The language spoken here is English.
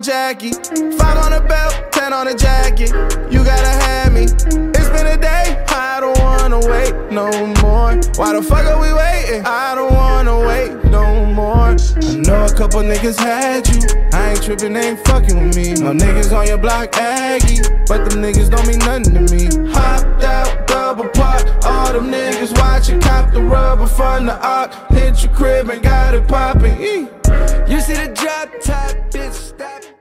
Jackie. 5 on the belt, 10 on the jacket. You gotta have me. It's been a day, I don't wanna wait no more. Why the fuck are we waiting? I don't wanna wait no more. I know a couple niggas had you. I ain't tripping, they ain't fucking with me. My niggas on your block Aggie, but them niggas don't mean nothing to me. Hopped out, double park. All them niggas watching, cop the rubber from the arc. Hit your crib and got it poppin'. You see the drop top, bitch, stop.